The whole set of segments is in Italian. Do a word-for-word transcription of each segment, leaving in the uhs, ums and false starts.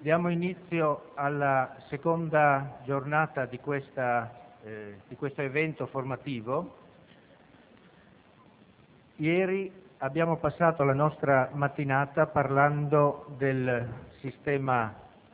Diamo inizio alla seconda giornata di, questa, eh, di questo evento formativo. Ieri abbiamo passato la nostra mattinata parlando del sistema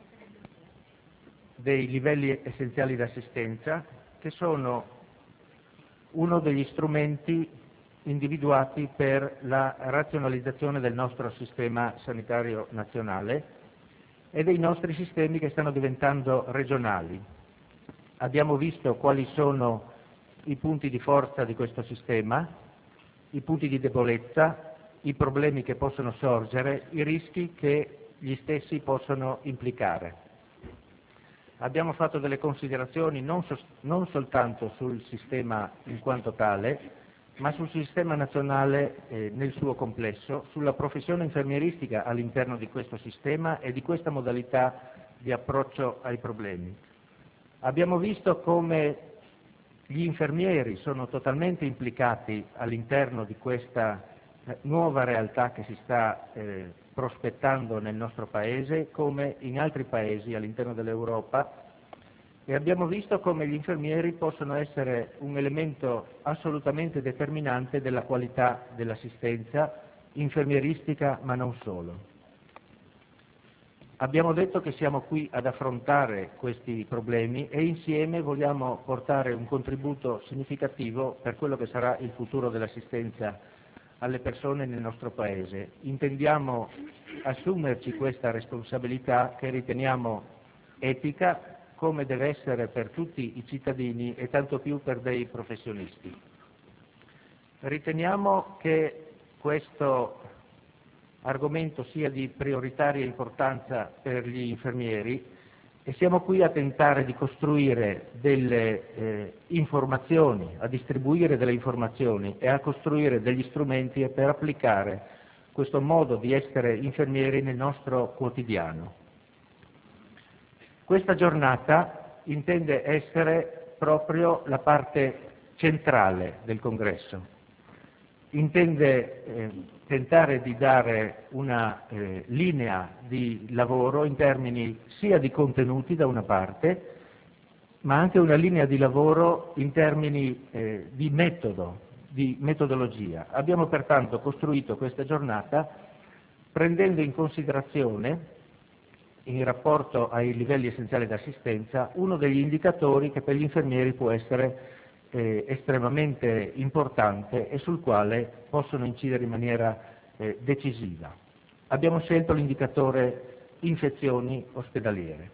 dei livelli essenziali d'assistenza, che sono uno degli strumenti individuati per la razionalizzazione del nostro sistema sanitario nazionale e dei nostri sistemi che stanno diventando regionali. Abbiamo visto quali sono i punti di forza di questo sistema, i punti di debolezza, i problemi che possono sorgere, i rischi che gli stessi possono implicare. Abbiamo fatto delle considerazioni non, so, non soltanto sul sistema in quanto tale, ma sul sistema nazionale eh, nel suo complesso, sulla professione infermieristica all'interno di questo sistema e di questa modalità di approccio ai problemi. Abbiamo visto come gli infermieri sono totalmente implicati all'interno di questa eh, nuova realtà che si sta eh, prospettando nel nostro Paese, come in altri Paesi all'interno dell'Europa, e abbiamo visto come gli infermieri possono essere un elemento assolutamente determinante della qualità dell'assistenza infermieristica, ma non solo. Abbiamo detto che siamo qui ad affrontare questi problemi e insieme vogliamo portare un contributo significativo per quello che sarà il futuro dell'assistenza alle persone nel nostro Paese. Intendiamo assumerci questa responsabilità che riteniamo etica, come deve essere per tutti i cittadini e tanto più per dei professionisti. Riteniamo che questo argomento sia di prioritaria importanza per gli infermieri e siamo qui a tentare di costruire delle eh, informazioni, a distribuire delle informazioni e a costruire degli strumenti per applicare questo modo di essere infermieri nel nostro quotidiano. Questa giornata intende essere proprio la parte centrale del Congresso. Intende eh, tentare di dare una eh, linea di lavoro in termini sia di contenuti da una parte, ma anche una linea di lavoro in termini eh, di metodo, di metodologia. Abbiamo pertanto costruito questa giornata prendendo in considerazione, in rapporto ai livelli essenziali d'assistenza, uno degli indicatori che per gli infermieri può essere eh, estremamente importante e sul quale possono incidere in maniera eh, decisiva. Abbiamo scelto l'indicatore infezioni ospedaliere.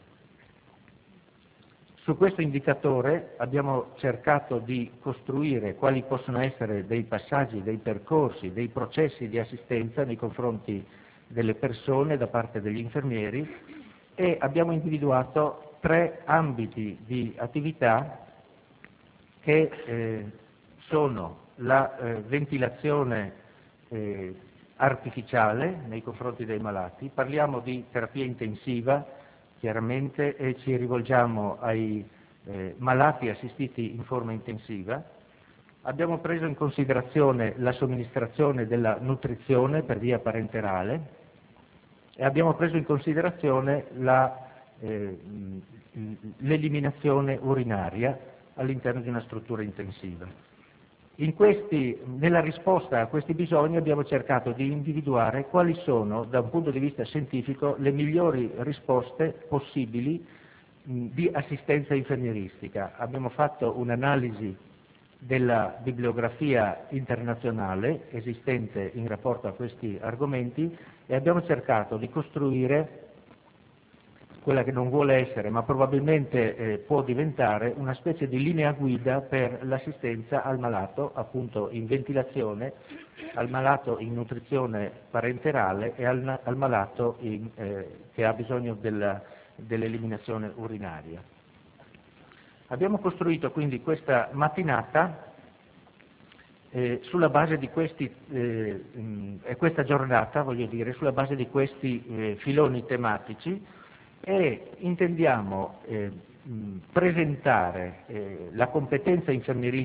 Su questo indicatore abbiamo cercato di costruire quali possono essere dei passaggi, dei percorsi, dei processi di assistenza nei confronti delle persone da parte degli infermieri e abbiamo individuato tre ambiti di attività che eh, sono la eh, ventilazione eh, artificiale nei confronti dei malati, parliamo di terapia intensiva chiaramente e ci rivolgiamo ai eh, malati assistiti in forma intensiva. Abbiamo preso in considerazione la somministrazione della nutrizione per via parenterale e abbiamo preso in considerazione la, eh, l'eliminazione urinaria all'interno di una struttura intensiva. In questi, nella risposta a questi bisogni abbiamo cercato di individuare quali sono, da un punto di vista scientifico, le migliori risposte possibili mh, di assistenza infermieristica. Abbiamo fatto un'analisi della bibliografia internazionale esistente in rapporto a questi argomenti e abbiamo cercato di costruire quella che non vuole essere, ma probabilmente eh, può diventare una specie di linea guida per l'assistenza al malato, appunto in ventilazione, al malato in nutrizione parenterale e al, al malato in, eh, che ha bisogno della, dell'eliminazione urinaria. Abbiamo costruito quindi questa mattinata eh, sulla base di questi, eh, mh, questa giornata, voglio dire, sulla base di questi eh, filoni tematici e intendiamo eh, mh, presentare eh, la competenza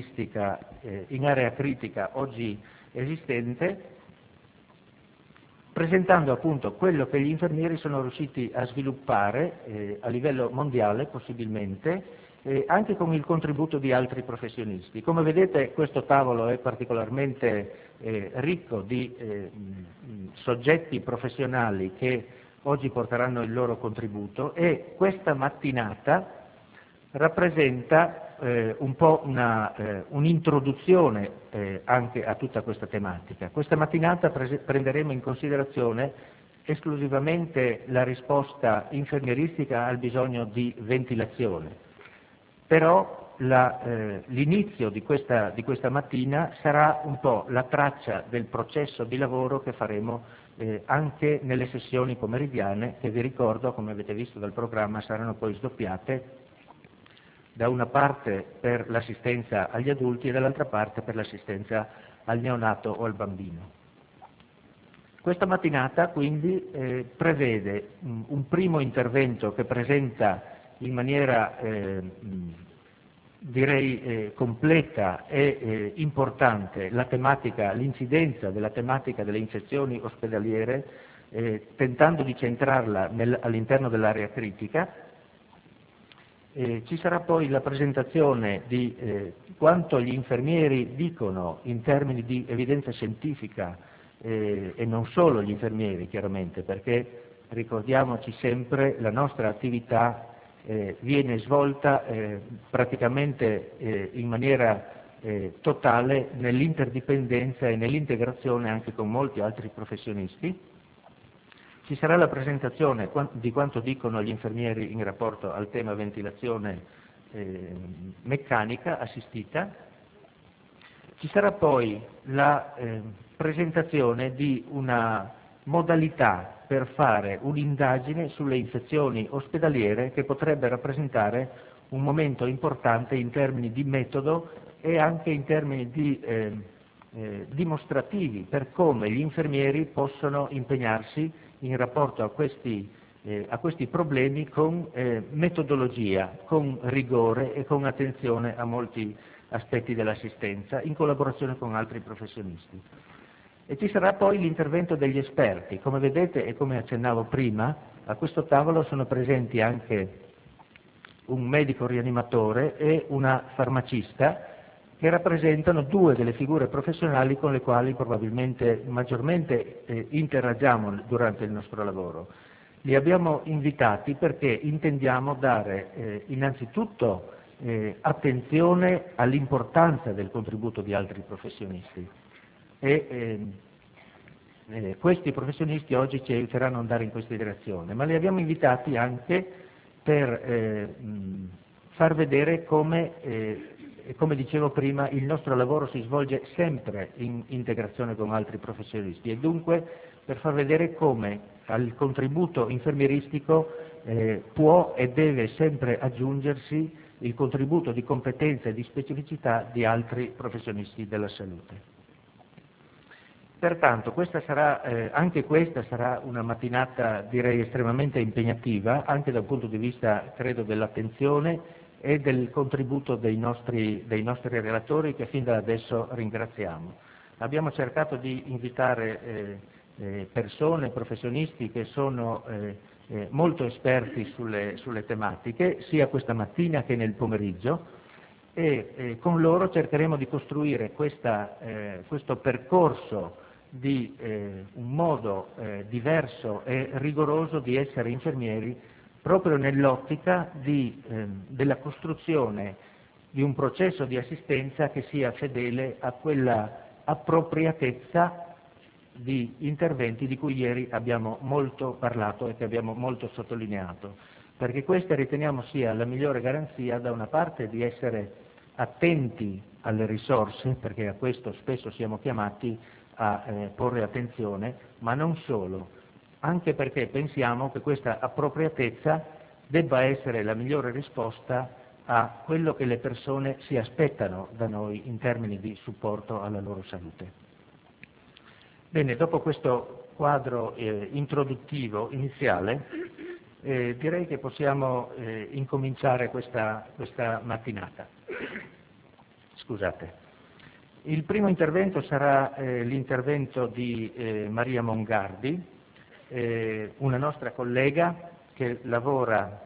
infermieristica eh, in area critica oggi esistente presentando appunto quello che gli infermieri sono riusciti a sviluppare eh, a livello mondiale possibilmente, eh, anche con il contributo di altri professionisti. Come vedete questo tavolo è particolarmente eh, ricco di eh, mh, soggetti professionali che oggi porteranno il loro contributo, e questa mattinata rappresenta eh, un po' una, eh, un'introduzione eh, anche a tutta questa tematica. Questa mattinata prese- prenderemo in considerazione esclusivamente la risposta infermieristica al bisogno di ventilazione, però la, eh, l'inizio di questa, di questa mattina sarà un po' la traccia del processo di lavoro che faremo eh, anche nelle sessioni pomeridiane, che vi ricordo, come avete visto dal programma, saranno poi sdoppiate, da una parte per l'assistenza agli adulti e dall'altra parte per l'assistenza al neonato o al bambino. Questa mattinata quindi eh, prevede un, un primo intervento che presenta in maniera eh, direi eh, completa e eh, importante la tematica, l'incidenza della tematica delle infezioni ospedaliere, eh, tentando di centrarla nel, all'interno dell'area critica. Eh, ci sarà poi la presentazione di eh, quanto gli infermieri dicono in termini di evidenza scientifica, eh, e non solo gli infermieri chiaramente, perché ricordiamoci sempre la nostra attività eh, viene svolta eh, praticamente eh, in maniera eh, totale nell'interdipendenza e nell'integrazione anche con molti altri professionisti. Ci sarà la presentazione di quanto dicono gli infermieri in rapporto al tema ventilazione eh, meccanica assistita. Ci sarà poi la eh, presentazione di una modalità per fare un'indagine sulle infezioni ospedaliere che potrebbe rappresentare un momento importante in termini di metodo e anche in termini di eh, eh, dimostrativi per come gli infermieri possono impegnarsi in rapporto a questi, eh, a questi problemi con eh, metodologia, con rigore e con attenzione a molti aspetti dell'assistenza, in collaborazione con altri professionisti. E ci sarà poi l'intervento degli esperti. Come vedete e come accennavo prima, a questo tavolo sono presenti anche un medico rianimatore e una farmacista, che rappresentano due delle figure professionali con le quali probabilmente maggiormente eh, interagiamo durante il nostro lavoro. Li abbiamo invitati perché intendiamo dare eh, innanzitutto eh, attenzione all'importanza del contributo di altri professionisti e eh, eh, questi professionisti oggi ci aiuteranno ad andare in questa direzione, ma li abbiamo invitati anche per eh, mh, far vedere come eh, E come dicevo prima, il nostro lavoro si svolge sempre in integrazione con altri professionisti e dunque per far vedere come al contributo infermieristico eh, può e deve sempre aggiungersi il contributo di competenza e di specificità di altri professionisti della salute. Pertanto questa sarà, eh, anche questa sarà una mattinata direi estremamente impegnativa, anche dal punto di vista credo dell'attenzione e del contributo dei nostri, dei nostri relatori, che fin da adesso ringraziamo. Abbiamo cercato di invitare eh, eh, persone, professionisti che sono eh, eh, molto esperti sulle, sulle tematiche, sia questa mattina che nel pomeriggio, e eh, con loro cercheremo di costruire questa, eh, questo percorso di eh, un modo eh, diverso e rigoroso di essere infermieri, proprio nell'ottica di, eh, della costruzione di un processo di assistenza che sia fedele a quella appropriatezza di interventi di cui ieri abbiamo molto parlato e che abbiamo molto sottolineato, perché questa riteniamo sia la migliore garanzia da una parte di essere attenti alle risorse, perché a questo spesso siamo chiamati a eh, porre attenzione, ma non solo, anche perché pensiamo che questa appropriatezza debba essere la migliore risposta a quello che le persone si aspettano da noi in termini di supporto alla loro salute. Bene, dopo questo quadro eh, introduttivo iniziale, eh, direi che possiamo eh, incominciare questa, questa mattinata. Scusate. Il primo intervento sarà eh, l'intervento di eh, Maria Mongardi, eh, una nostra collega che lavora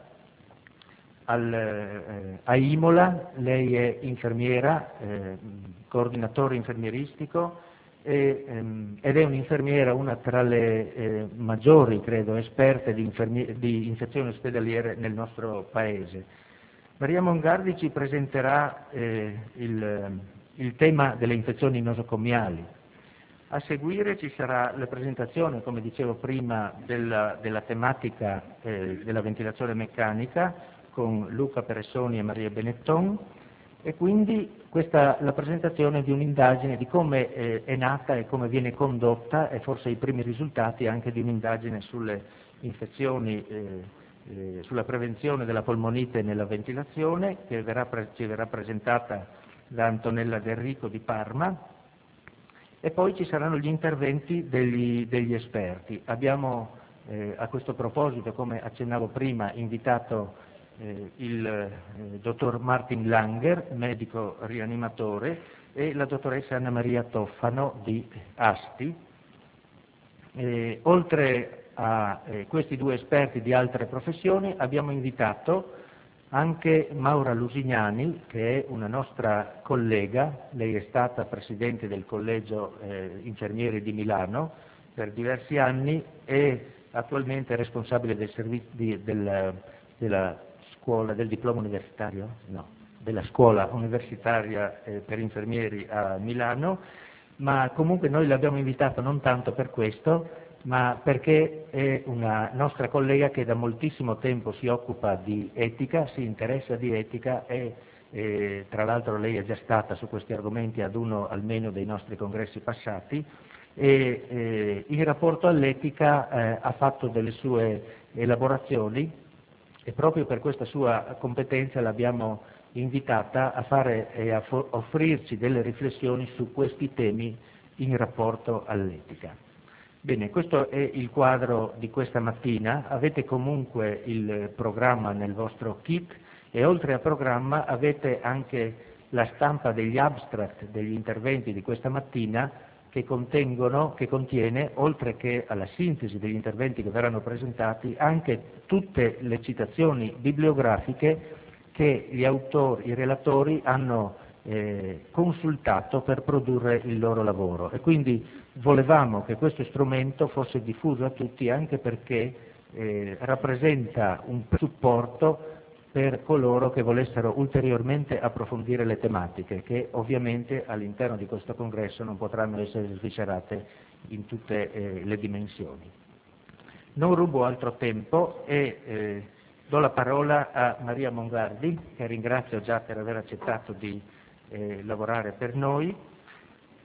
al, eh, a Imola. Lei è infermiera, eh, coordinatore infermieristico e, ehm, ed è un'infermiera, una tra le eh, maggiori, credo, esperte di, di infezioni ospedaliere nel nostro Paese. Maria Mongardi ci presenterà eh, il, il tema delle infezioni nosocomiali. A seguire ci sarà la presentazione, come dicevo prima, della, della tematica eh, della ventilazione meccanica con Luca Peressoni e Maria Benetton, e quindi questa la presentazione di un'indagine di come eh, è nata e come viene condotta, e forse i primi risultati anche di un'indagine sulle infezioni, eh, eh, sulla prevenzione della polmonite nella ventilazione, che verrà, ci verrà presentata da Antonella Del Rico di Parma. E poi ci saranno gli interventi degli, degli esperti. Abbiamo eh, a questo proposito, come accennavo prima, invitato eh, il eh, dottor Martin Langer, medico rianimatore, e la dottoressa Anna Maria Toffano di Asti. Eh, oltre a eh, questi due esperti di altre professioni, abbiamo invitato anche Maura Lusignani, che è una nostra collega. Lei è stata presidente del Collegio eh, Infermieri di Milano per diversi anni e attualmente è responsabile del servizio di, del, della scuola del diploma universitario, no, della scuola universitaria eh, per infermieri a Milano, ma comunque noi l'abbiamo invitato non tanto per questo, ma perché è una nostra collega che da moltissimo tempo si occupa di etica, si interessa di etica e, e tra l'altro lei è già stata su questi argomenti ad uno almeno dei nostri congressi passati, e eh, in rapporto all'etica eh, ha fatto delle sue elaborazioni, e proprio per questa sua competenza l'abbiamo invitata a fare e a offrirci delle riflessioni su questi temi in rapporto all'etica. Bene, questo è il quadro di questa mattina. Avete comunque il programma nel vostro kit e oltre al programma avete anche la stampa degli abstract degli interventi di questa mattina che contengono, che contiene, oltre che alla sintesi degli interventi che verranno presentati, anche tutte le citazioni bibliografiche che gli autori, i relatori hanno eh, consultato per produrre il loro lavoro. E quindi volevamo che questo strumento fosse diffuso a tutti, anche perché eh, rappresenta un supporto per coloro che volessero ulteriormente approfondire le tematiche, che ovviamente all'interno di questo congresso non potranno essere sviscerate in tutte eh, le dimensioni. Non rubo altro tempo e eh, do la parola a Maria Mongardi, che ringrazio già per aver accettato di eh, lavorare per noi,